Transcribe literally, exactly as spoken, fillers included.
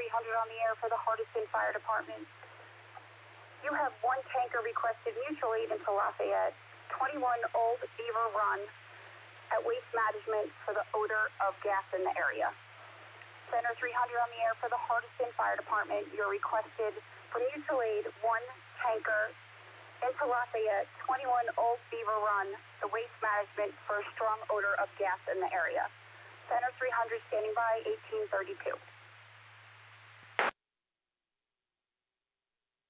three hundred on the air for the Hardiston Fire Department. You have one tanker requested mutual aid into Lafayette, twenty-one Old Beaver Run at Waste Management for the odor of gas in the area. Center three hundred on the air for the Hardiston Fire Department. You're requested for mutual aid, one tanker into Lafayette, twenty-one Old Beaver Run, the Waste Management for a strong odor of gas in the area. Center three hundred standing by, eighteen thirty-two.